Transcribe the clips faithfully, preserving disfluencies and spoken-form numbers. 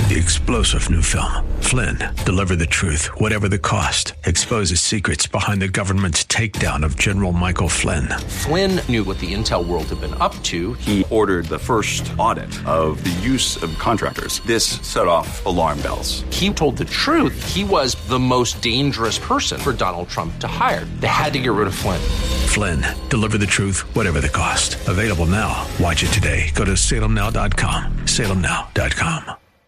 The explosive new film, Flynn, deliver the truth, whatever the cost, exposes secrets behind the government's takedown of General Michael Flynn. Flynn knew what the intel world had been up to. He ordered the first audit of the use of contractors. This set off alarm bells. He told the truth. He was the most dangerous person for Donald Trump to hire. They had to get rid of Flynn. Flynn, deliver the truth, whatever the cost. Available now. Watch it today. Go to salem now dot com. salem now dot com.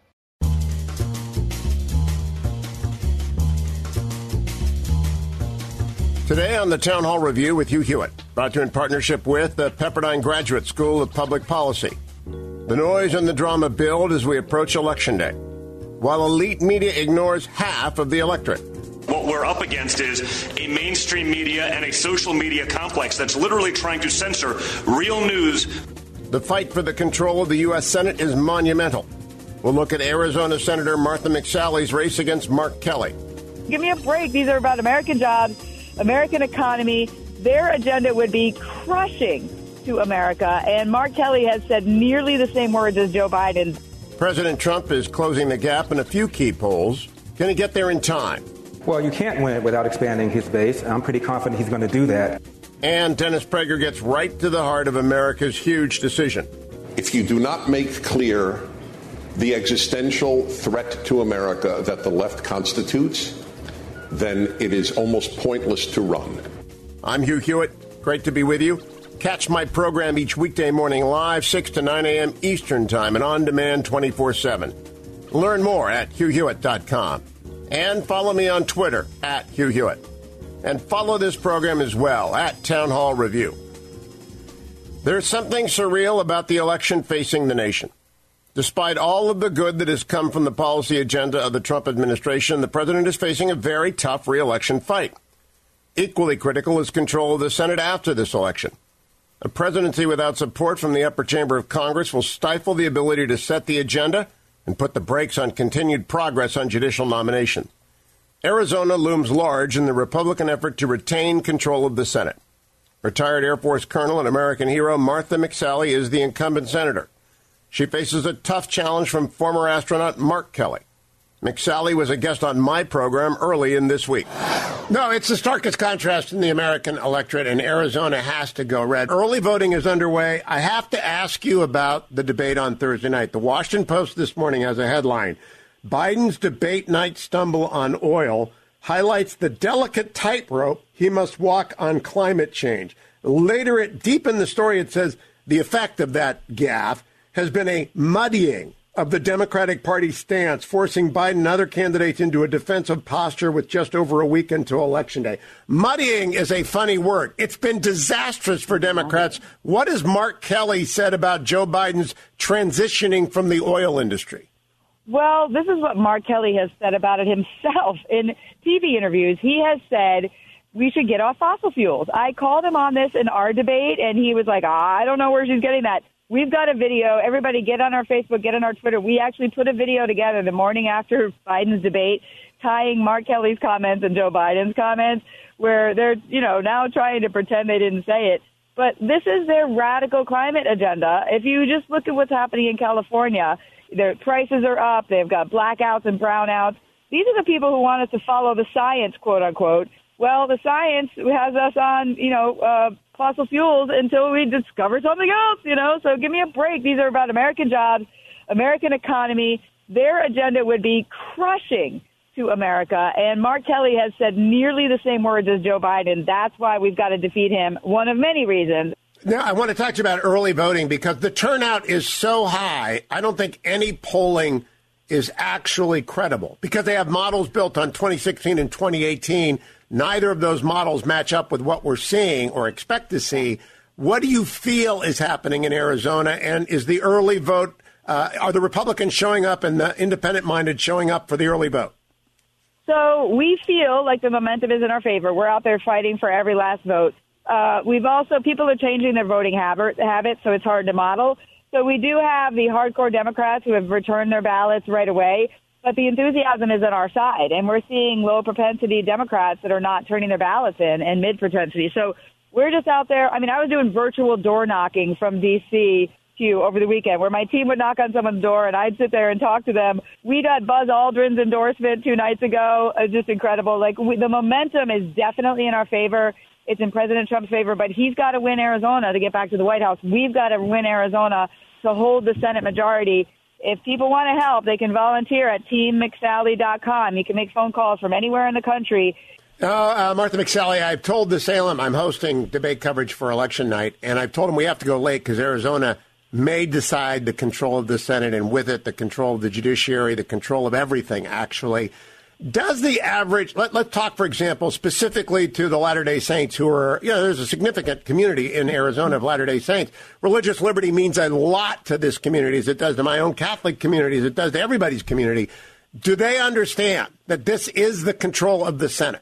Today on the Town Hall Review with Hugh Hewitt, brought to you in partnership with the Pepperdine Graduate School of Public Policy. The noise and the drama build as we approach Election Day, while elite media ignores half of the electorate. What we're up against is a mainstream media and a social media complex that's literally trying to censor real news. The fight for the control of the U S. Senate is monumental. We'll look at Arizona Senator Martha McSally's race against Mark Kelly. Give me a break. These are about American jobs, American economy. Their agenda would be crushing to America. And Mark Kelly has said nearly the same words as Joe Biden. President Trump is closing the gap in a few key polls. Can he get there in time? Well, you can't win it without expanding his base. I'm pretty confident he's going to do that. And Dennis Prager gets right to the heart of America's huge decision. If you do not make clear the existential threat to America that the left constitutes, then it is almost pointless to run. I'm Hugh Hewitt. Great to be with you. Catch my program each weekday morning live, six to nine a.m. Eastern Time and on demand twenty-four seven. Learn more at hugh hewitt dot com. And follow me on Twitter at Hugh Hewitt. And follow this program as well at Town Hall Review. There's something surreal about the election facing the nation. Despite all of the good that has come from the policy agenda of the Trump administration, the president is facing a very tough re-election fight. Equally critical is control of the Senate after this election. A presidency without support from the upper chamber of Congress will stifle the ability to set the agenda and put the brakes on continued progress on judicial nomination. Arizona looms large in the Republican effort to retain control of the Senate. Retired Air Force Colonel and American hero Martha McSally is the incumbent senator. She faces a tough challenge from former astronaut Mark Kelly. McSally was a guest on my program early in this week. No, it's the starkest contrast in the American electorate, and Arizona has to go red. Early voting is underway. I have to ask you about the debate on Thursday night. The Washington Post this morning has a headline, Biden's debate night stumble on oil highlights the delicate tightrope he must walk on climate change. Later, it, deep in the story, it says the effect of that gaffe has been a muddying of the Democratic Party stance, forcing Biden and other candidates into a defensive posture with just over a week until Election Day. Muddying is a funny word. It's been disastrous for Democrats. What has Mark Kelly said about Joe Biden's transitioning from the oil industry? Well, this is what Mark Kelly has said about it himself in T V interviews. He has said we should get off fossil fuels. I called him on this in our debate, and he was like, I don't know where she's getting that. We've got a video. Everybody get on our Facebook, get on our Twitter. We actually put a video together the morning after Biden's debate, tying Mark Kelly's comments and Joe Biden's comments, where they're, you know, now trying to pretend they didn't say it. But this is their radical climate agenda. If you just look at what's happening in California, their prices are up. They've got blackouts and brownouts. These are the people who want us to follow the science, quote unquote. Well, the science has us on, you know, uh, fossil fuels until we discover something else, you know. So give me a break. These are about American jobs, American economy. Their agenda would be crushing to America. And Mark Kelly has said nearly the same words as Joe Biden. That's why we've got to defeat him. One of many reasons. Now, I want to talk to you about early voting because the turnout is so high. I don't think any polling is actually credible because they have models built on twenty sixteen and twenty eighteen. Neither of those models match up with what we're seeing or expect to see. What do you feel is happening in Arizona? And is the early vote, uh, are the Republicans showing up and the independent-minded showing up for the early vote? So we feel like the momentum is in our favor. We're out there fighting for every last vote. Uh, we've also, people are changing their voting habit, habits, so it's hard to model. So we do have the hardcore Democrats who have returned their ballots right away. But the enthusiasm is on our side, and we're seeing low-propensity Democrats that are not turning their ballots in and mid-propensity. So we're just out there. I mean, I was doing virtual door knocking from D C Q, over the weekend, where my team would knock on someone's door and I'd sit there and talk to them. We got Buzz Aldrin's endorsement two nights ago. It's just incredible. Like, we, the momentum is definitely in our favor. It's in President Trump's favor, but he's got to win Arizona to get back to the White House. We've got to win Arizona to hold the Senate majority. If people want to help, they can volunteer at team mcsally dot com. You can make phone calls from anywhere in the country. Uh, uh, Martha McSally, I've told the Salem I'm hosting debate coverage for election night, and I've told them we have to go late because Arizona may decide the control of the Senate and with it the control of the judiciary, the control of everything, actually. Does the average, let, let's talk, for example, specifically to the Latter-day Saints who are, you know, there's a significant community in Arizona of Latter-day Saints. Religious liberty means a lot to this community, as it does to my own Catholic community, as it does to everybody's community. Do they understand that this is the control of the Senate?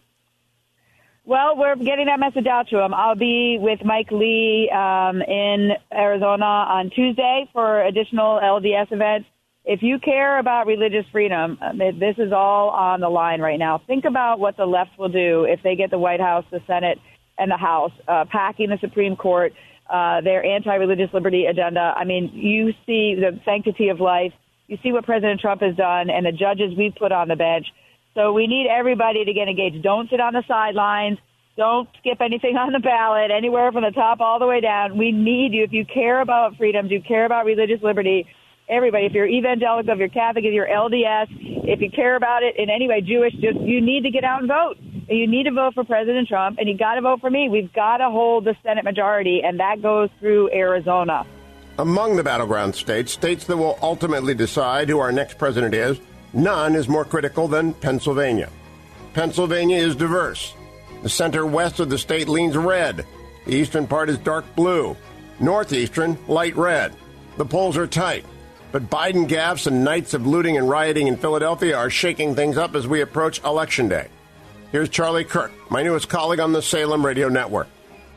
Well, we're getting that message out to them. I'll be with Mike Lee um, in Arizona on Tuesday for additional L D S events. If you care about religious freedom, this is all on the line right now. Think about what the left will do if they get the White House, the Senate, and the House, uh, packing the Supreme Court, uh, their anti-religious liberty agenda. I mean, you see the sanctity of life. You see what President Trump has done and the judges we've put on the bench. So we need everybody to get engaged. Don't sit on the sidelines. Don't skip anything on the ballot, anywhere from the top all the way down. We need you. If you care about freedoms, you care about religious liberty, everybody, if you're evangelical, if you're Catholic, if you're L D S, if you care about it in any way, Jewish, just you need to get out and vote. And you need to vote for President Trump, and you got to vote for me. We've got to hold the Senate majority, and that goes through Arizona. Among the battleground states, states that will ultimately decide who our next president is, none is more critical than Pennsylvania. Pennsylvania is diverse. The center west of the state leans red. The eastern part is dark blue. Northeastern, light red. The polls are tight. But Biden gaffes and nights of looting and rioting in Philadelphia are shaking things up as we approach Election Day. Here's Charlie Kirk, my newest colleague on the Salem Radio Network.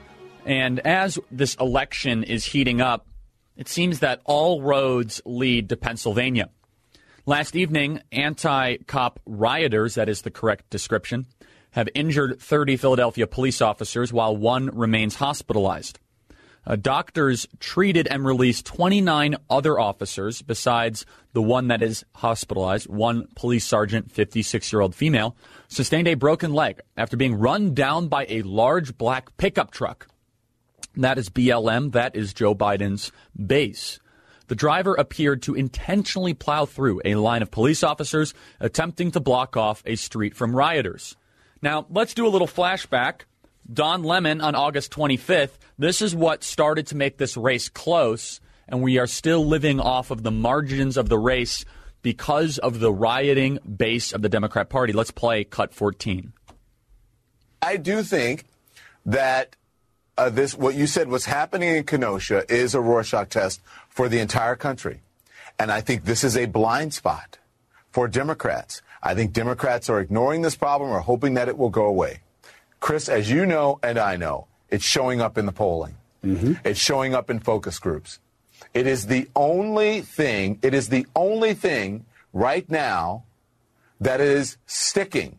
And as this election is heating up, it seems that all roads lead to Pennsylvania. Last evening, anti-cop rioters, that is the correct description, have injured thirty Philadelphia police officers while one remains hospitalized. Uh, doctors treated and released twenty-nine other officers besides the one that is hospitalized. One police sergeant, fifty-six-year-old female, sustained a broken leg after being run down by a large black pickup truck. That is B L M. That is Joe Biden's base. The driver appeared to intentionally plow through a line of police officers attempting to block off a street from rioters. Now, let's do a little flashback. Don Lemon on August twenty-fifth, this is what started to make this race close, and we are still living off of the margins of the race because of the rioting base of the Democrat Party. Let's play cut fourteen. I do think that uh, this, what you said, what's happening in Kenosha is a Rorschach test for the entire country. And I think this is a blind spot for Democrats. I think Democrats are ignoring this problem or hoping that it will go away. Chris, as you know and I know, it's showing up in the polling. Mm-hmm. It's showing up in focus groups. It is the only thing, it is the only thing right now that is sticking.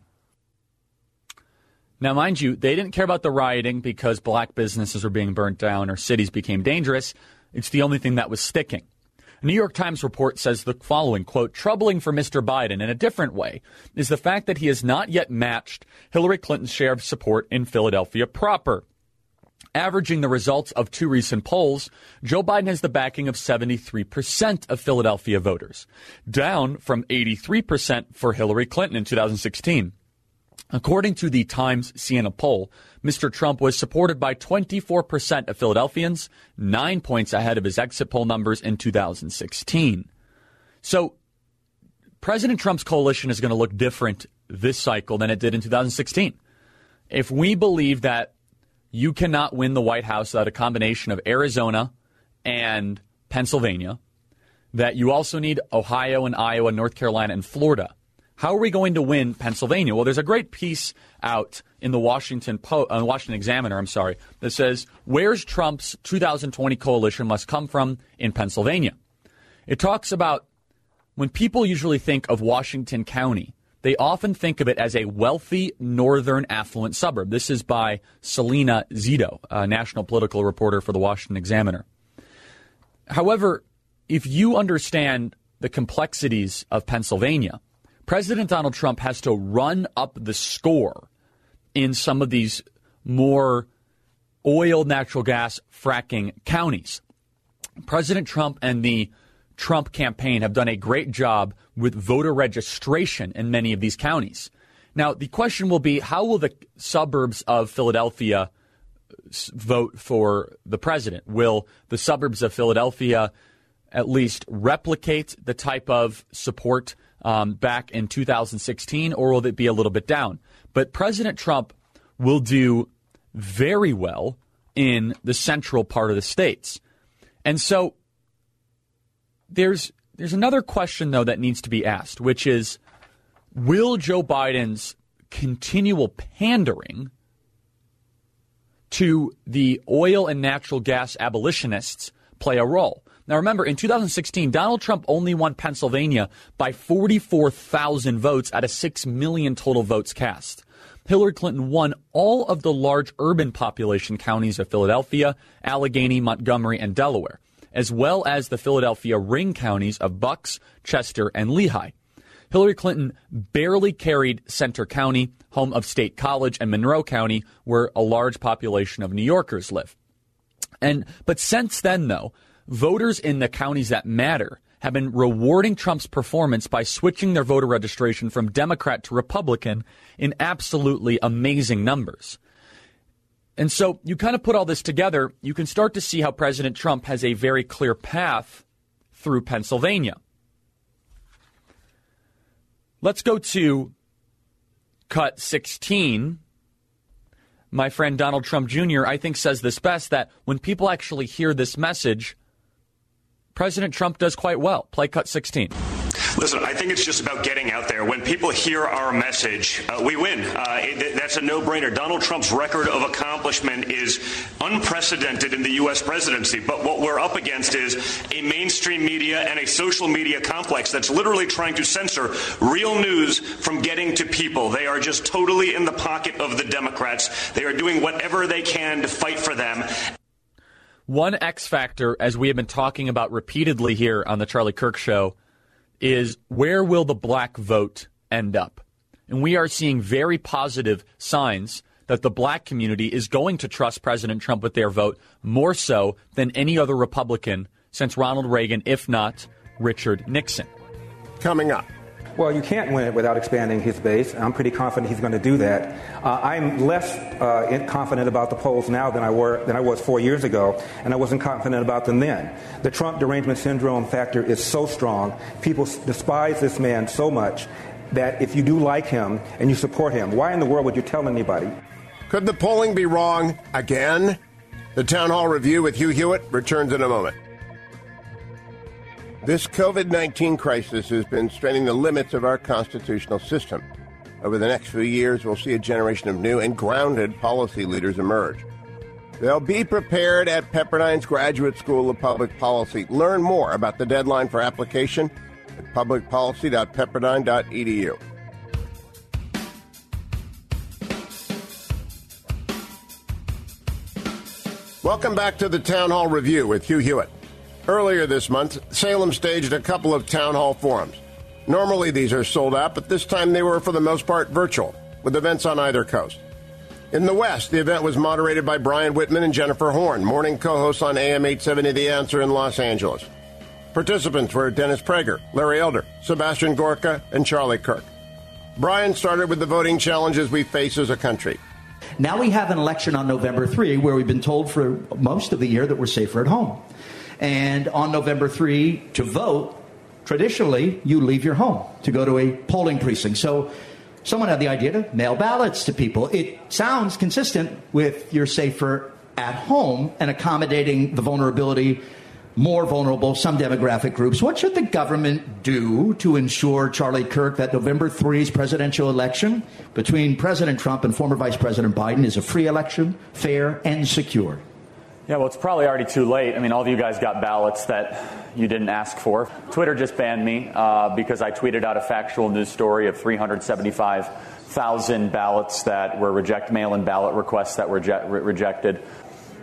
Now, mind you, they didn't care about the rioting because black businesses were being burnt down or cities became dangerous. It's the only thing that was sticking. A New York Times report says the following, quote, troubling for Mister Biden in a different way is the fact that he has not yet matched Hillary Clinton's share of support in Philadelphia proper. Averaging the results of two recent polls, Joe Biden has the backing of seventy-three percent of Philadelphia voters, down from eighty-three percent for Hillary Clinton in two thousand sixteen. According to the Times Siena poll, Mister Trump was supported by twenty-four percent of Philadelphians, nine points ahead of his exit poll numbers in two thousand sixteen. So President Trump's coalition is going to look different this cycle than it did in two thousand sixteen. If we believe that you cannot win the White House without a combination of Arizona and Pennsylvania, that you also need Ohio and Iowa, North Carolina, and Florida, how are we going to win Pennsylvania? Well, there's a great piece out in the Washington Po- uh, Washington Examiner, I'm sorry, that says, where's Trump's two thousand twenty coalition must come from in Pennsylvania? It talks about when people usually think of Washington County, they often think of it as a wealthy northern affluent suburb. This is by Selena Zito, a national political reporter for the Washington Examiner. However, if you understand the complexities of Pennsylvania, President Donald Trump has to run up the score in some of these more oil, natural gas fracking counties. President Trump and the Trump campaign have done a great job with voter registration in many of these counties. Now, the question will be, how will the suburbs of Philadelphia vote for the president? Will the suburbs of Philadelphia at least replicate the type of support um, back in two thousand sixteen, or will it be a little bit down? But President Trump will do very well in the central part of the states. And so there's there's another question, though, that needs to be asked, which is, will Joe Biden's continual pandering to the oil and natural gas abolitionists play a role? Now, remember, in two thousand sixteen, Donald Trump only won Pennsylvania by forty-four thousand votes out of six million total votes cast. Hillary Clinton won all of the large urban population counties of Philadelphia, Allegheny, Montgomery, and Delaware, as well as the Philadelphia ring counties of Bucks, Chester, and Lehigh. Hillary Clinton barely carried Centre County, home of State College, and Monroe County, where a large population of New Yorkers live. And but since then, though, voters in the counties that matter have been rewarding Trump's performance by switching their voter registration from Democrat to Republican in absolutely amazing numbers. And so you kind of put all this together, you can start to see how President Trump has a very clear path through Pennsylvania. Let's go to cut sixteen. My friend Donald Trump Junior, I think, says this best, that when people actually hear this message, President Trump does quite well. Play cut sixteen. Listen, I think it's just about getting out there. When people hear our message, uh, we win. Uh, it, that's a no-brainer. Donald Trump's record of accomplishment is unprecedented in the U S presidency. But what we're up against is a mainstream media and a social media complex that's literally trying to censor real news from getting to people. They are just totally in the pocket of the Democrats. They are doing whatever they can to fight for them. One X factor, as we have been talking about repeatedly here on the Charlie Kirk Show, is where will the black vote end up? And we are seeing very positive signs that the black community is going to trust President Trump with their vote more so than any other Republican since Ronald Reagan, if not Richard Nixon. Coming up. Well, you can't win it without expanding his base. I'm pretty confident he's going to do that. Uh, I'm less uh, confident about the polls now than I were than I was four years ago, and I wasn't confident about them then. The Trump derangement syndrome factor is so strong. People despise this man so much that if you do like him and you support him, why in the world would you tell anybody? Could the polling be wrong again? The Town Hall Review with Hugh Hewitt returns in a moment. This COVID nineteen crisis has been straining the limits of our constitutional system. Over the next few years, we'll see a generation of new and grounded policy leaders emerge. They'll be prepared at Pepperdine's Graduate School of Public Policy. Learn more about the deadline for application at public policy dot pepperdine dot e d u. Welcome back to the Town Hall Review with Hugh Hewitt. Earlier this month, Salem staged a couple of town hall forums. Normally these are sold out, but this time they were for the most part virtual, with events on either coast. In the West, the event was moderated by Brian Whitman and Jennifer Horn, morning co-hosts on A M eight seventy The Answer in Los Angeles. Participants were Dennis Prager, Larry Elder, Sebastian Gorka, and Charlie Kirk. Brian started with the voting challenges we face as a country. Now we have an election on November third where we've been told for most of the year that we're safer at home. And on November third, to vote, traditionally, you leave your home to go to a polling precinct. So someone had the idea to mail ballots to people. It sounds consistent with you're safer at home and accommodating the vulnerability, more vulnerable, some demographic groups. What should the government do to ensure, Charlie Kirk, that November third's presidential election between President Trump and former Vice President Biden is a free election, fair, and secure? Yeah, well, it's probably already too late. I mean, all of you guys got ballots that you didn't ask for. Twitter just banned me uh, because I tweeted out a factual news story of three hundred seventy-five thousand ballots that were rejected, mail-in ballot requests that were je- re- rejected.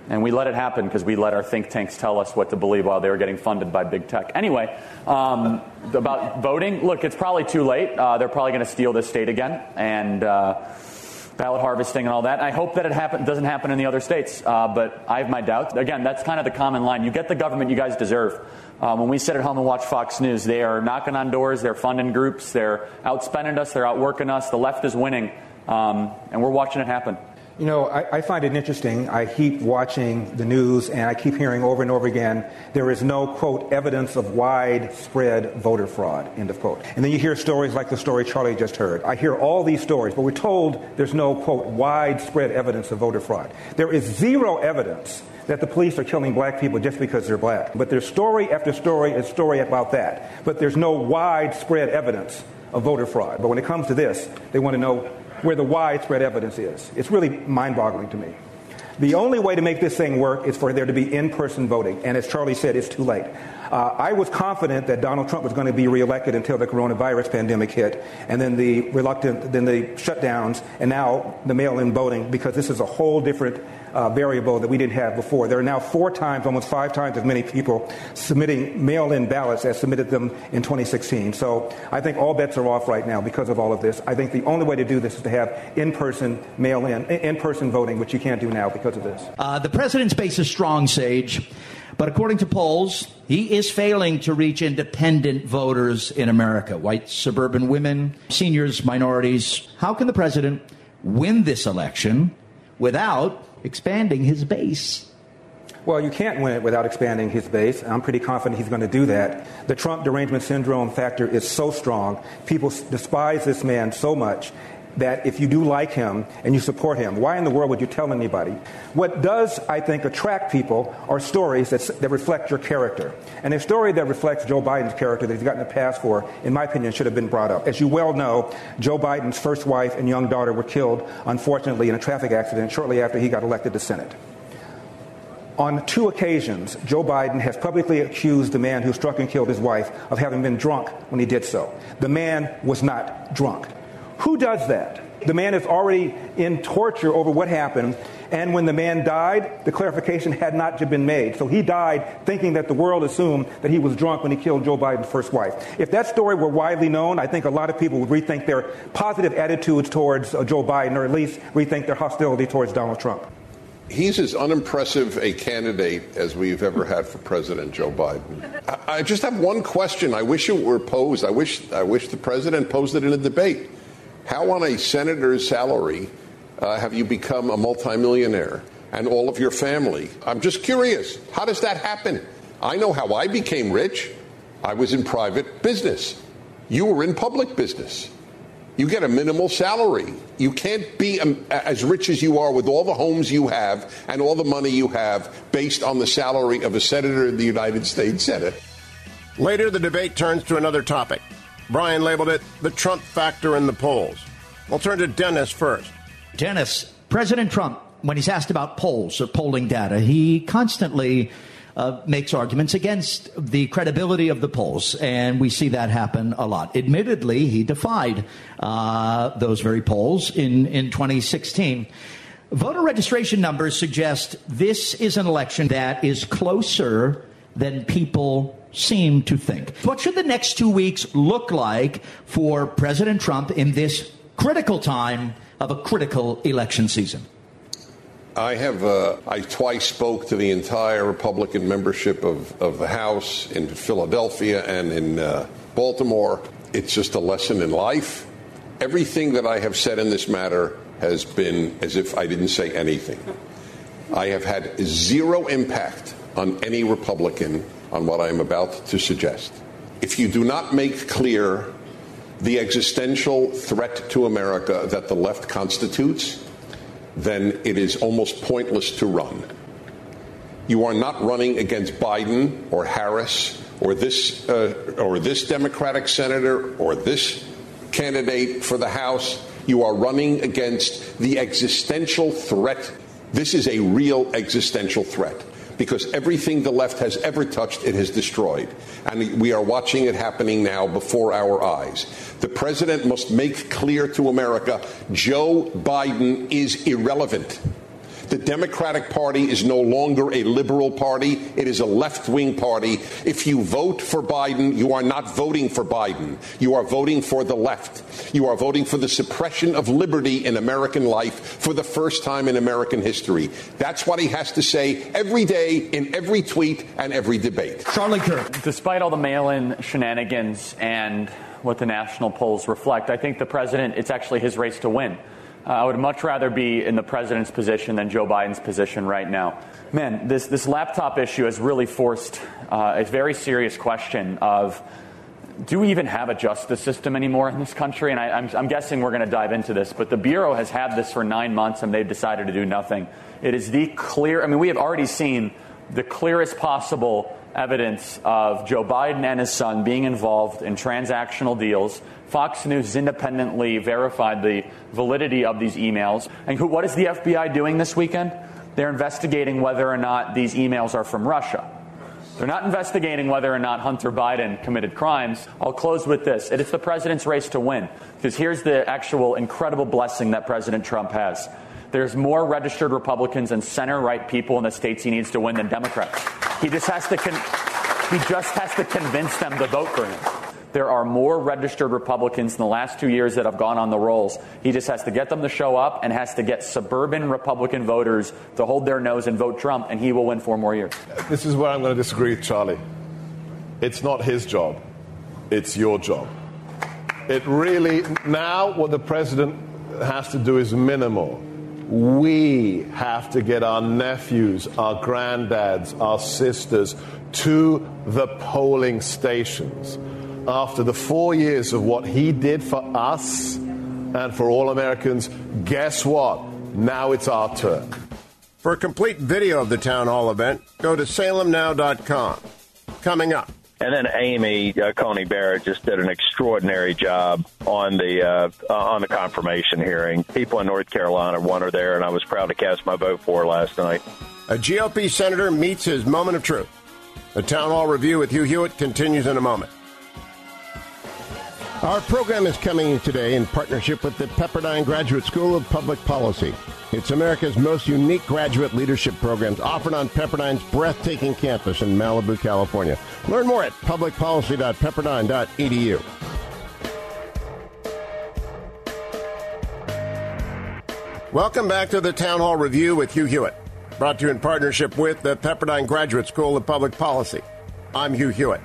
And we let it happen because we let our think tanks tell us what to believe while they were getting funded by big tech. Anyway, um, about voting, look, it's probably too late. Uh, they're probably going to steal this state again. And uh, ballot harvesting and all that. I hope that it happen, doesn't happen in the other states, uh, but I have my doubts. Again, that's kind of the common line. You get the government you guys deserve. Uh, when we sit at home and watch Fox News, they are knocking on doors, they're funding groups, they're outspending us, they're outworking us. The left is winning, um, and we're watching it happen. You know, I, I find it interesting. I keep watching the news, and I keep hearing over and over again, there is no, quote, evidence of widespread voter fraud, end of quote. And then you hear stories like the story Charlie just heard. I hear all these stories, but we're told there's no, quote, widespread evidence of voter fraud. There is zero evidence that the police are killing black people just because they're black. But there's story after story and story about that. But there's no widespread evidence of voter fraud. But when it comes to this, they want to know where the widespread evidence is. It's really mind-boggling to me. The only way to make this thing work is for there to be in-person voting. And as Charlie said, it's too late. Uh, I was confident that Donald Trump was going to be reelected until the coronavirus pandemic hit, and then the reluctant, then the shutdowns, and now the mail-in voting, because this is a whole different uh, variable that we didn't have before. There are now four times, almost five times as many people submitting mail-in ballots as submitted them in twenty sixteen. So I think all bets are off right now because of all of this. I think the only way to do this is to have in-person mail-in, in-person voting, which you can't do now because of this. Uh, the president's base is strong, Sage. But according to polls, he is failing to reach independent voters in America, white suburban women, seniors, minorities. How can the president win this election without expanding his base? Well, you can't win it without expanding his base. I'm pretty confident he's going to do that. The Trump derangement syndrome factor is so strong. People despise this man so much that if you do like him and you support him, why in the world would you tell anybody? What does, I think, attract people are stories that, that reflect your character. And a story that reflects Joe Biden's character that he's gotten a pass for, in my opinion, should have been brought up. As you well know, Joe Biden's first wife and young daughter were killed, unfortunately, in a traffic accident shortly after he got elected to Senate. On two occasions, Joe Biden has publicly accused the man who struck and killed his wife of having been drunk when he did so. The man was not drunk. Who does that? The man is already in torture over what happened, and when the man died, the clarification had not been made. So he died thinking that the world assumed that he was drunk when he killed Joe Biden's first wife. If that story were widely known, I think a lot of people would rethink their positive attitudes towards uh, Joe Biden, or at least rethink their hostility towards Donald Trump. He's as unimpressive a candidate as we've ever had for President Joe Biden. I, I just have one question. I wish it were posed. I wish, I wish the president posed it in a debate. How on a senator's salary uh, have you become a multimillionaire and all of your family? I'm just curious. How does that happen? I know how I became rich. I was in private business. You were in public business. You get a minimal salary. You can't be um, as rich as you are with all the homes you have and all the money you have based on the salary of a senator in the United States Senate. Later, the debate turns to another topic. Brian labeled it the Trump factor in the polls. We'll turn to Dennis first. Dennis, President Trump, when he's asked about polls or polling data, he constantly uh, makes arguments against the credibility of the polls, and we see that happen a lot. Admittedly, he defied uh, those very polls in, in twenty sixteen. Voter registration numbers suggest this is an election that is closer than people seem to think. What should the next two weeks look like for President Trump in this critical time of a critical election season? I have, uh, I twice spoke to the entire Republican membership of, of the House in Philadelphia and in uh, Baltimore. It's just a lesson in life. Everything that I have said in this matter has been as if I didn't say anything. I have had zero impact on any Republican on what I am about to suggest. If you do not make clear the existential threat to America that the left constitutes, then it is almost pointless to run. You are not running against Biden or Harris or this uh, or this Democratic senator or this candidate for the House. You are running against the existential threat. This is a real existential threat, because everything the left has ever touched, it has destroyed. And we are watching it happening now before our eyes. The president must make clear to America, Joe Biden is irrelevant. The Democratic Party is no longer a liberal party. It is a left-wing party. If you vote for Biden, you are not voting for Biden. You are voting for the left. You are voting for the suppression of liberty in American life for the first time in American history. That's what he has to say every day in every tweet and every debate. Charlie Kirk. Despite all the mail-in shenanigans and what the national polls reflect, I think the president, it's actually his race to win. Uh, I would much rather be in the president's position than Joe Biden's position right now. Man, this, this laptop issue has really forced uh, a very serious question of, do we even have a justice system anymore in this country? And I, I'm, I'm guessing we're going to dive into this, but the Bureau has had this for nine months and they've decided to do nothing. It is the clear, I mean, we have already seen the clearest possible evidence of Joe Biden and his son being involved in transactional deals. Fox News independently verified the validity of these emails. And who, what is the F B I doing this weekend? They're investigating whether or not these emails are from Russia. They're not investigating whether or not Hunter Biden committed crimes. I'll close with this. It is the president's race to win, because here's the actual incredible blessing that President Trump has. There's more registered Republicans and center-right people in the states he needs to win than Democrats. He just has to con- he just has to convince them to vote for him. There are more registered Republicans in the last two years that have gone on the rolls. He just has to get them to show up and has to get suburban Republican voters to hold their nose and vote Trump, and he will win four more years. This is where I'm going to disagree with Charlie. It's not his job. It's your job. It really, now what the president has to do is minimal. We have to get our nephews, our granddads, our sisters to the polling stations. After the four years of what he did for us and for all Americans, guess what? Now it's our turn. For a complete video of the town hall event, go to salem now dot com. Coming up. And then Amy uh, Coney Barrett just did an extraordinary job on the uh, uh, on the confirmation hearing. People in North Carolina want her there, and I was proud to cast my vote for her last night. A G O P senator meets his moment of truth. The Town Hall Review with Hugh Hewitt continues in a moment. Our program is coming today in partnership with the Pepperdine Graduate School of Public Policy. It's America's most unique graduate leadership programs offered on Pepperdine's breathtaking campus in Malibu, California. Learn more at public policy dot pepperdine dot e d u. Welcome back to the Town Hall Review with Hugh Hewitt, brought to you in partnership with the Pepperdine Graduate School of Public Policy. I'm Hugh Hewitt.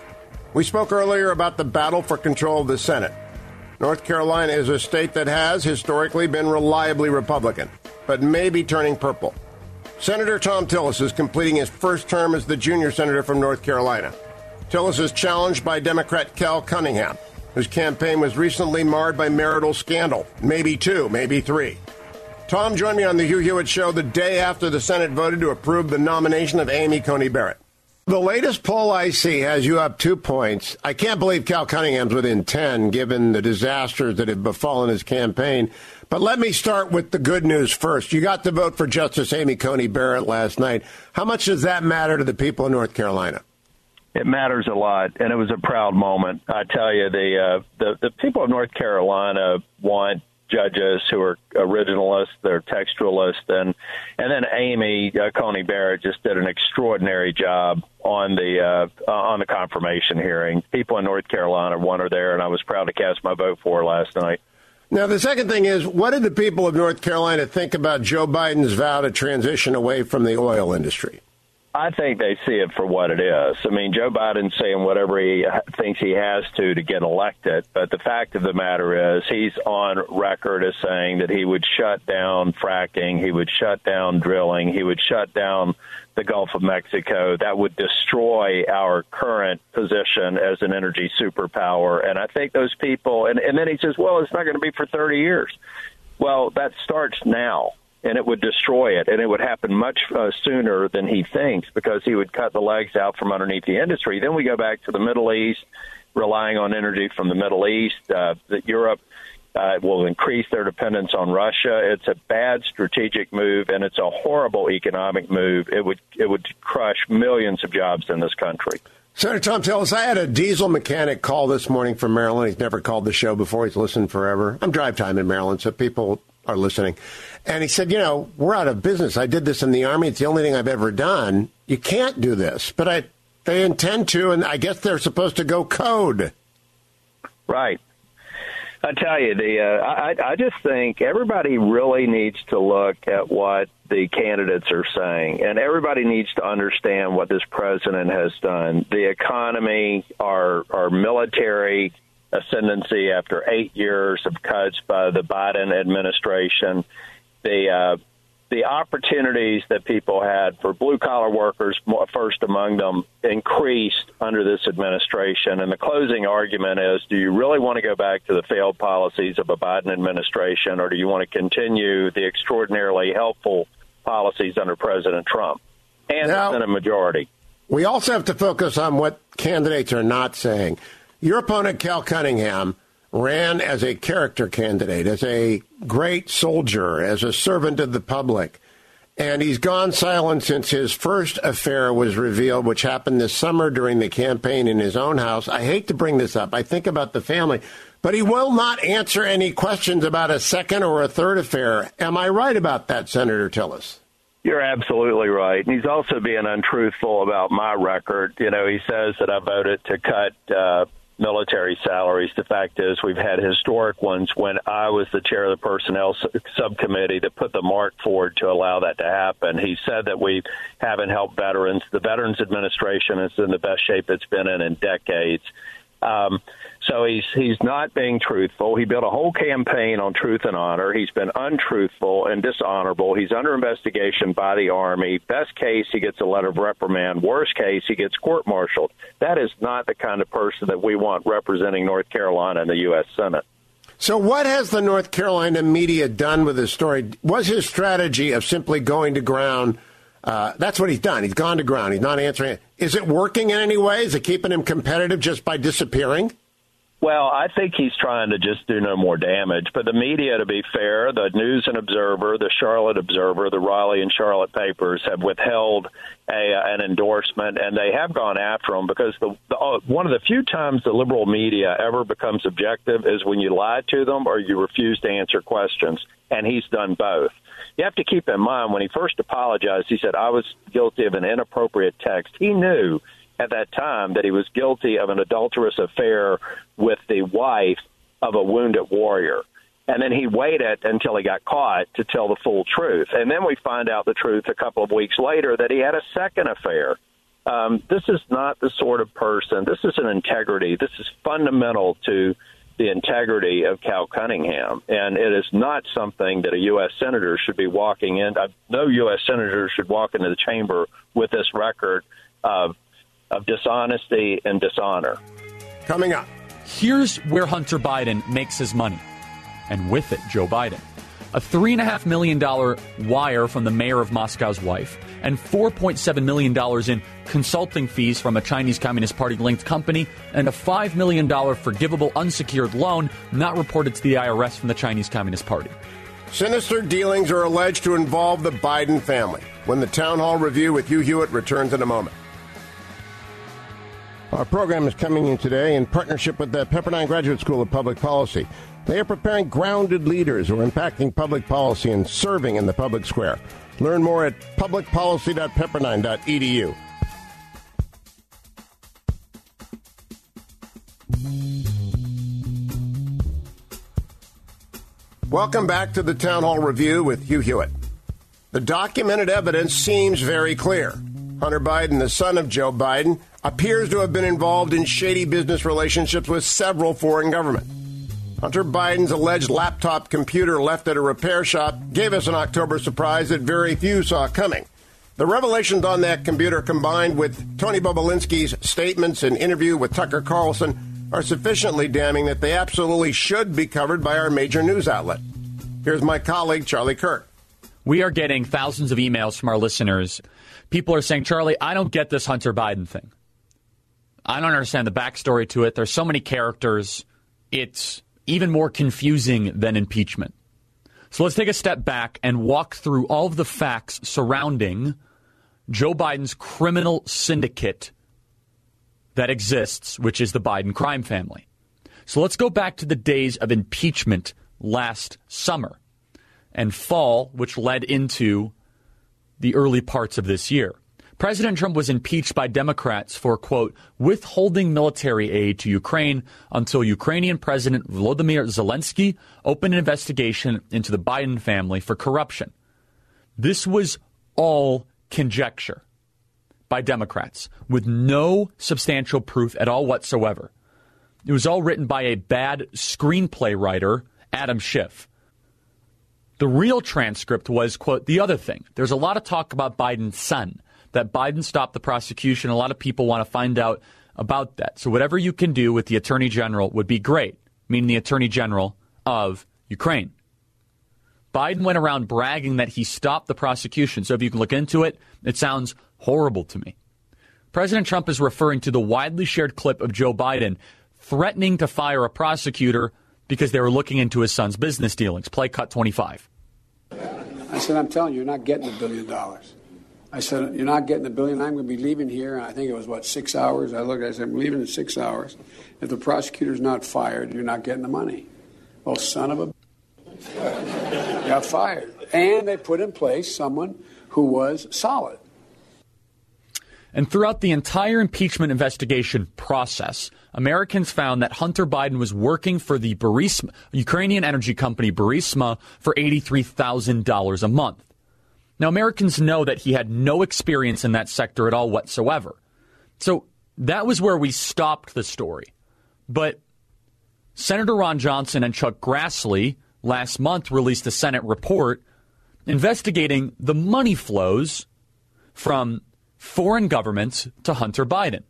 We spoke earlier about the battle for control of the Senate. North Carolina is a state that has historically been reliably Republican, but may be turning purple. Senator Thom Tillis is completing his first term as the junior senator from North Carolina. Tillis is challenged by Democrat Cal Cunningham, whose campaign was recently marred by marital scandal. Maybe two, maybe three. Tom joined me on the Hugh Hewitt Show the day after the Senate voted to approve the nomination of Amy Coney Barrett. The latest poll I see has you up two points. I can't believe Cal Cunningham's within ten, given the disasters that have befallen his campaign. But let me start with the good news first. You got to vote for Justice Amy Coney Barrett last night. How much does that matter to the people of North Carolina? It matters a lot, and it was a proud moment. I tell you, the uh, the, the people of North Carolina want judges who are originalists, they're textualists, and and then Amy uh, Coney Barrett just did an extraordinary job on the uh, on the confirmation hearing. People in North Carolina want her there, and I was proud to cast my vote for her last night. Now, the second thing is, what did the people of North Carolina think about Joe Biden's vow to transition away from the oil industry? I think they see it for what it is. I mean, Joe Biden's saying whatever he thinks he has to to get elected. But the fact of the matter is he's on record as saying that he would shut down fracking. He would shut down drilling. He would shut down the Gulf of Mexico. That would destroy our current position as an energy superpower. And I think those people, and, and then he says, well, it's not going to be for thirty years. Well, that starts now. And it would destroy it, and it would happen much uh, sooner than he thinks because he would cut the legs out from underneath the industry. Then we go back to the Middle East, relying on energy from the Middle East. Uh, that Europe uh, will increase their dependence on Russia. It's a bad strategic move, and it's a horrible economic move. It would it would crush millions of jobs in this country. Senator Thom Tillis, I had a diesel mechanic call this morning from Maryland. He's never called the show before. He's listened forever. I'm drive time in Maryland, so people are listening. And he said, you know, we're out of business. I did this in the Army. It's the only thing I've ever done. You can't do this. But I, they intend to, and I guess they're supposed to go code. Right. I tell you, the uh, I, I just think everybody really needs to look at what the candidates are saying, and everybody needs to understand what this president has done. The economy, our our military ascendancy after eight years of cuts by the Biden administration, the uh, the opportunities that people had for blue-collar workers, first among them, increased under this administration. And the closing argument is, do you really want to go back to the failed policies of a Biden administration, or do you want to continue the extraordinarily helpful policies under President Trump and now, the Senate majority? We also have to focus on what candidates are not saying. Your opponent, Cal Cunningham, ran as a character candidate, as a great soldier, as a servant of the public. And he's gone silent since his first affair was revealed, which happened this summer during the campaign in his own house. I hate to bring this up. I think about the family. But he will not answer any questions about a second or a third affair. Am I right about that, Senator Tillis? You're absolutely right. And he's also being untruthful about my record. You know, he says that I voted to cut uh, military salaries. The fact is we've had historic ones when I was the chair of the personnel subcommittee that put the mark forward to allow that to happen. He said that we haven't helped veterans. The Veterans Administration is in the best shape it's been in in decades. Um, so he's he's not being truthful. He built a whole campaign on truth and honor. He's been untruthful and dishonorable. He's under investigation by the Army. Best case, he gets a letter of reprimand. Worst case, he gets court-martialed. That is not the kind of person that we want representing North Carolina in the U S Senate. So what has the North Carolina media done with this story? Was his strategy of simply going to ground? Uh, that's what he's done. He's gone to ground. He's not answering it. Is it working in any way? Is it keeping him competitive just by disappearing? Well, I think he's trying to just do no more damage. But the media, to be fair, the News and Observer, the Charlotte Observer, the Raleigh and Charlotte papers have withheld a, uh, an endorsement, and they have gone after him because the, the uh, one of the few times the liberal media ever becomes objective is when you lie to them or you refuse to answer questions, and he's done both. You have to keep in mind, when he first apologized, he said, I was guilty of an inappropriate text. He knew at that time that he was guilty of an adulterous affair with the wife of a wounded warrior. And then he waited until he got caught to tell the full truth. And then we find out the truth a couple of weeks later that he had a second affair. Um, this is not the sort of person. This is an integrity. This is fundamental to the integrity of Cal Cunningham. And it is not something that a U S senator should be walking in. No U S senator should walk into the chamber with this record of of dishonesty and dishonor. Coming up. Here's where Hunter Biden makes his money. And with it, Joe Biden. A three point five million dollars wire from the mayor of Moscow's wife, and four point seven million dollars in consulting fees from a Chinese Communist Party-linked company, and a five million dollars forgivable unsecured loan not reported to the I R S from the Chinese Communist Party. Sinister dealings are alleged to involve the Biden family. When the Town Hall Review with Hugh Hewitt returns in a moment. Our program is coming in today in partnership with the Pepperdine Graduate School of Public Policy. They are preparing grounded leaders who are impacting public policy and serving in the public square. Learn more at public policy dot pepperdine dot e d u. Welcome back to the Town Hall Review with Hugh Hewitt. The documented evidence seems very clear. Hunter Biden, the son of Joe Biden, appears to have been involved in shady business relationships with several foreign governments. Hunter Biden's alleged laptop computer left at a repair shop gave us an October surprise that very few saw coming. The revelations on that computer, combined with Tony Bobulinski's statements and interview with Tucker Carlson, are sufficiently damning that they absolutely should be covered by our major news outlet. Here's my colleague, Charlie Kirk. We are getting thousands of emails from our listeners. People are saying, Charlie, I don't get this Hunter Biden thing. I don't understand the backstory to it. There's so many characters. It's even more confusing than impeachment. So let's take a step back and walk through all of the facts surrounding Joe Biden's criminal syndicate that exists, which is the Biden crime family. So let's go back to the days of impeachment last summer. and fall, which led into the early parts of this year. President Trump was impeached by Democrats for, quote, withholding military aid to Ukraine until Ukrainian President Volodymyr Zelensky opened an investigation into the Biden family for corruption. This was all conjecture by Democrats with no substantial proof at all whatsoever. It was all written by a bad screenplay writer, Adam Schiff. The real transcript was, quote, the other thing. There's a lot of talk about Biden's son, that Biden stopped the prosecution. A lot of people want to find out about that. So whatever you can do with the Attorney General would be great, meaning the Attorney General of Ukraine. Biden went around bragging that he stopped the prosecution. So if you can look into it, it sounds horrible to me. President Trump is referring to the widely shared clip of Joe Biden threatening to fire a prosecutor because they were looking into his son's business dealings. Play cut twenty-five. I said, I'm telling you, you're not getting a billion dollars. I said, you're not getting a billion. I'm going to be leaving here. And I think it was, what, six hours? I looked, I said, I'm leaving in six hours. If the prosecutor's not fired, you're not getting the money. Well, son of a got fired. And they put in place someone who was solid. And throughout the entire impeachment investigation process, Americans found that Hunter Biden was working for the Burisma, Ukrainian energy company Burisma for eighty-three thousand dollars a month. Now, Americans know that he had no experience in that sector at all whatsoever. So that was where we stopped the story. But Senator Ron Johnson and Chuck Grassley last month released a Senate report investigating the money flows from foreign governments to Hunter Biden.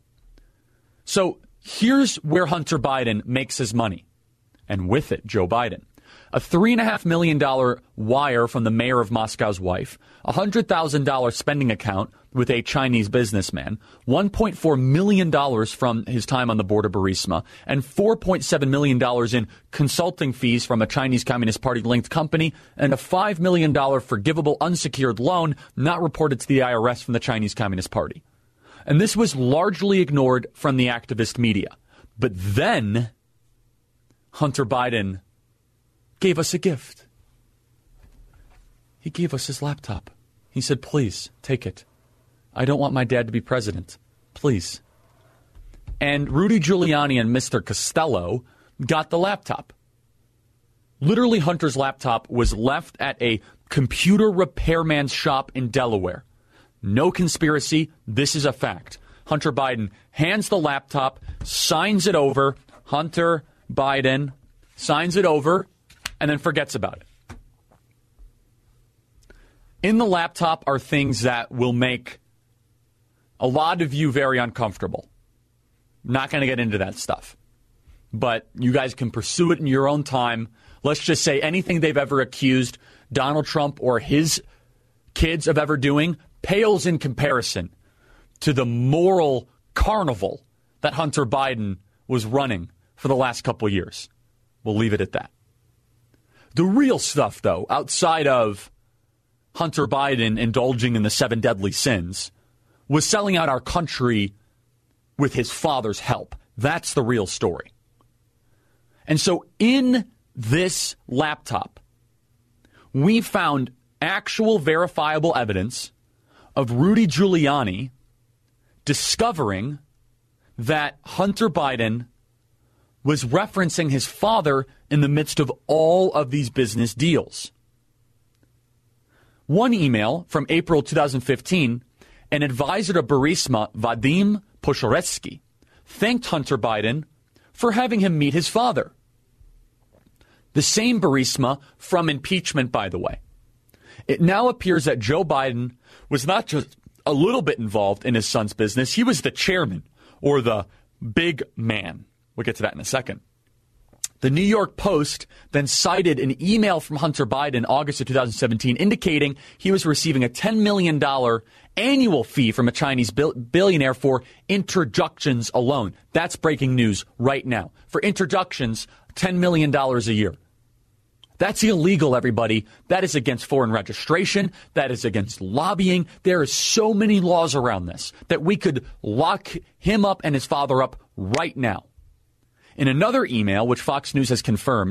So here's where Hunter Biden makes his money, and with it, Joe Biden. A three point five million dollars wire from the mayor of Moscow's wife, a one hundred thousand dollars spending account with a Chinese businessman, one point four million dollars from his time on the board of Burisma, and four point seven million dollars in consulting fees from a Chinese Communist Party-linked company, and a five million dollars forgivable unsecured loan not reported to the I R S from the Chinese Communist Party. And this was largely ignored from the activist media. But then Hunter Biden gave us a gift. He gave us his laptop. He said, please, take it. I don't want my dad to be president. Please. And Rudy Giuliani and Mister Costello got the laptop. Literally, Hunter's laptop was left at a computer repairman's shop in Delaware. No conspiracy. This is a fact. Hunter Biden hands the laptop, signs it over. Hunter Biden signs it over, and then forgets about it. In the laptop are things that will make a lot of you very uncomfortable. Not going to get into that stuff. But you guys can pursue it in your own time. Let's just say anything they've ever accused Donald Trump or his kids of ever doing pales in comparison to the moral carnival that Hunter Biden was running for the last couple of years. We'll leave it at that. The real stuff, though, outside of Hunter Biden indulging in the seven deadly sins, was selling out our country with his father's help. That's the real story. And so in this laptop, we found actual verifiable evidence of Rudy Giuliani discovering that Hunter Biden was referencing his father in the midst of all of these business deals. One email from April twenty fifteen, an advisor to Burisma, Vadim Poshoretsky, thanked Hunter Biden for having him meet his father. The same Burisma from impeachment, by the way. It now appears that Joe Biden was not just a little bit involved in his son's business. He was the chairman, or the big man. We'll get to that in a second. The New York Post then cited an email from Hunter Biden in August of two thousand seventeen indicating he was receiving a ten million dollars annual fee from a Chinese bil- billionaire for introductions alone. That's breaking news right now. For introductions, ten million dollars a year. That's illegal, everybody. That is against foreign registration. That is against lobbying. There are so many laws around this that we could lock him up and his father up right now. In another email, which Fox News has confirmed,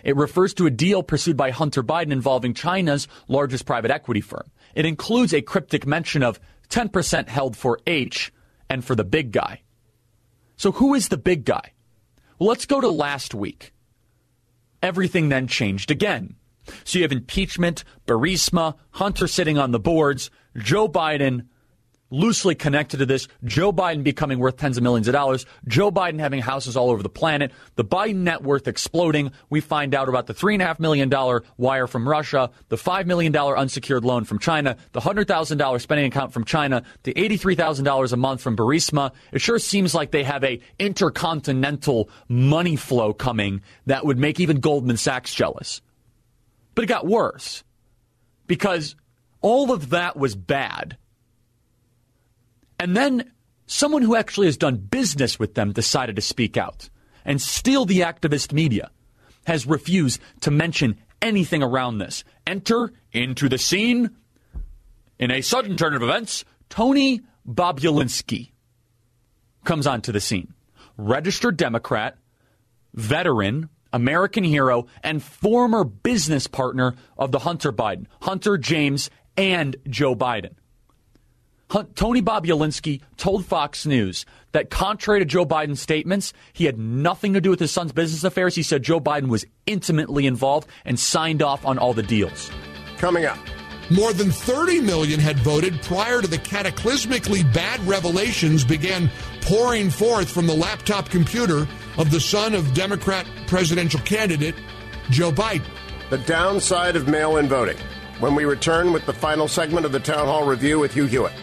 It refers to a deal pursued by Hunter Biden involving China's largest private equity firm. It includes a cryptic mention of ten percent held for H and for the big guy. So who is the big guy? Well, let's go to last week. Everything then changed again. So you have impeachment, Burisma, Hunter sitting on the boards, Joe Biden loosely connected to this, Joe Biden becoming worth tens of millions of dollars, Joe Biden having houses all over the planet, the Biden net worth exploding. We find out about the three point five million dollars wire from Russia, the five million dollars unsecured loan from China, the one hundred thousand dollars spending account from China, the eighty-three thousand dollars a month from Burisma. It sure seems like they have a intercontinental money flow coming that would make even Goldman Sachs jealous. But it got worse because all of that was bad. And then someone who actually has done business with them decided to speak out. And still the activist media has refused to mention anything around this. Enter into the scene, in a sudden turn of events, Tony Bobulinski comes onto the scene. Registered Democrat, veteran, American hero, and former business partner of the Hunter Biden, Hunter, James, and Joe Biden. Tony Bobulinski told Fox News that contrary to Joe Biden's statements, he had nothing to do with his son's business affairs. He said Joe Biden was intimately involved and signed off on all the deals. Coming up. More than thirty million had voted prior to the cataclysmically bad revelations began pouring forth from the laptop computer of the son of Democrat presidential candidate Joe Biden. The downside of mail-in voting. When we return with the final segment of the Town Hall Review with Hugh Hewitt.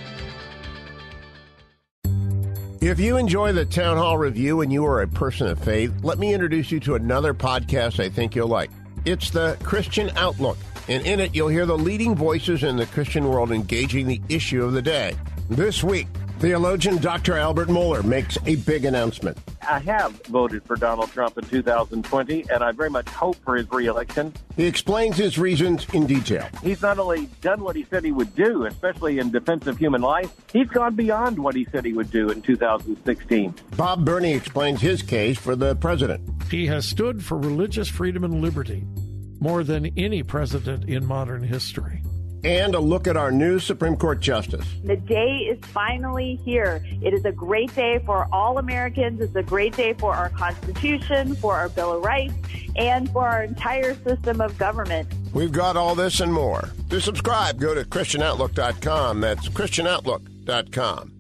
If you enjoy the Town Hall Review and you are a person of faith, let me introduce you to another podcast I think you'll like. It's the Christian Outlook, and in it you'll hear the leading voices in the Christian world engaging the issue of the day. This week, theologian Doctor Albert Mohler makes a big announcement. I have voted for Donald Trump in two thousand twenty, and I very much hope for his reelection. He explains his reasons in detail. He's not only done what he said he would do, especially in defense of human life, he's gone beyond what he said he would do in two thousand sixteen. Bob Burney explains his case for the president. He has stood for religious freedom and liberty more than any president in modern history. And a look at our new Supreme Court justice. The day is finally here. It is a great day for all Americans. It's a great day for our Constitution, for our Bill of Rights, and for our entire system of government. We've got all this and more. To subscribe, go to Christian Outlook dot com. That's Christian Outlook dot com.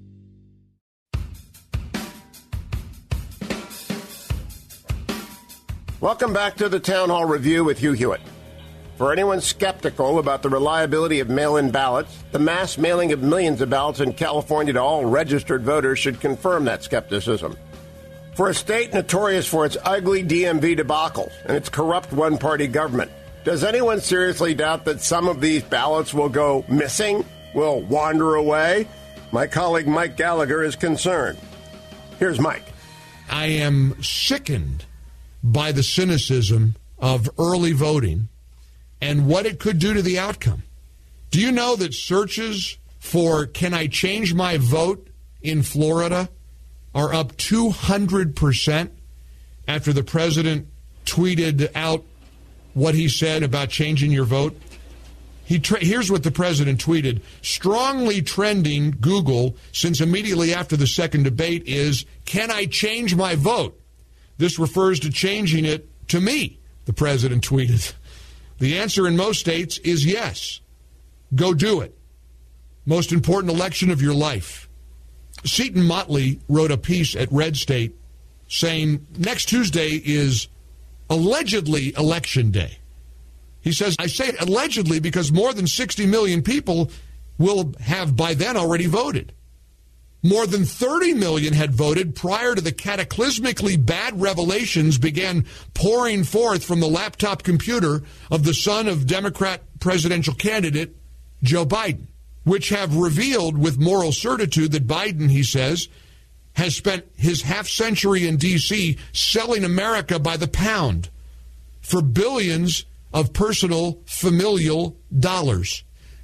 Welcome back to the Town Hall Review with Hugh Hewitt. For anyone skeptical about the reliability of mail-in ballots, the mass mailing of millions of ballots in California to all registered voters should confirm that skepticism. For a state notorious for its ugly D M V debacles and its corrupt one-party government, does anyone seriously doubt that some of these ballots will go missing, will wander away? My colleague Mike Gallagher is concerned. Here's Mike. I am sickened by the cynicism of early voting and what it could do to the outcome. Do you know that searches for "can I change my vote" in Florida are up two hundred percent after the president tweeted out what he said about changing your vote? He tra- Here's what the president tweeted. Strongly trending Google since immediately after the second debate is, "Can I change my vote?" This refers to changing it to me, the president tweeted. The answer in most states is yes. Go do it. Most important election of your life. Seton Motley wrote a piece at Red State saying next Tuesday is allegedly election day. He says, I say allegedly because more than sixty million people will have by then already voted. More than thirty million had voted prior to the cataclysmically bad revelations began pouring forth from the laptop computer of the son of Democrat presidential candidate Joe Biden, which have revealed with moral certitude that Biden, he says, has spent his half century in D C selling America by the pound for billions of personal familial dollars.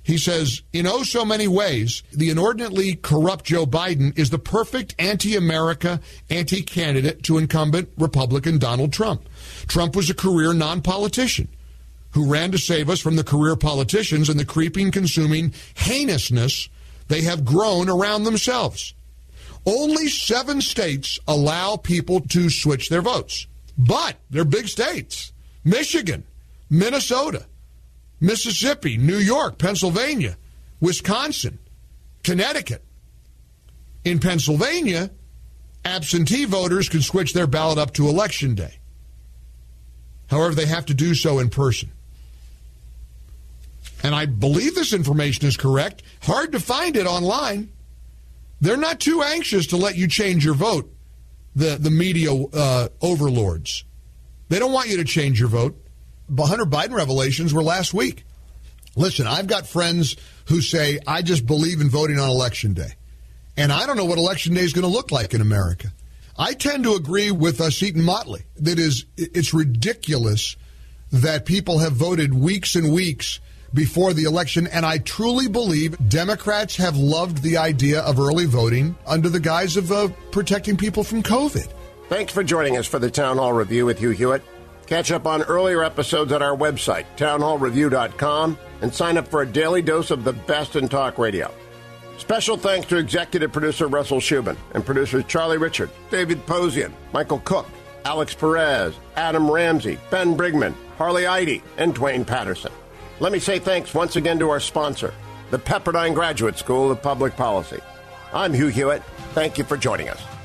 He says, in oh so many ways, the inordinately corrupt Joe Biden is the perfect anti-America, anti-candidate to incumbent Republican Donald Trump. Trump was a career non-politician who ran to save us from the career politicians and the creeping, consuming heinousness they have grown around themselves. Only seven states allow people to switch their votes, but they're big states. Michigan, Minnesota, Mississippi, New York, Pennsylvania, Wisconsin, Connecticut. In Pennsylvania, absentee voters can switch their ballot up to Election Day. However, they have to do so in person. And I believe this information is correct. Hard to find it online. They're not too anxious to let you change your vote, the, the media uh, overlords. They don't want you to change your vote. The Hunter Biden revelations were last week. Listen, I've got friends who say, I just believe in voting on Election Day. And I don't know what Election Day is going to look like in America. I tend to agree with uh, Seton Motley. That is, it's ridiculous that people have voted weeks and weeks before the election, and I truly believe Democrats have loved the idea of early voting under the guise of uh, protecting people from COVID. Thanks for joining us for the Town Hall Review with Hugh Hewitt. Catch up on earlier episodes at our website, town hall review dot com, and sign up for a daily dose of the best in talk radio. Special thanks to executive producer Russell Shubin and producers Charlie Richard, David Posian, Michael Cook, Alex Perez, Adam Ramsey, Ben Brigman, Harley Eide, and Dwayne Patterson. Let me say thanks once again to our sponsor, the Pepperdine Graduate School of Public Policy. I'm Hugh Hewitt. Thank you for joining us.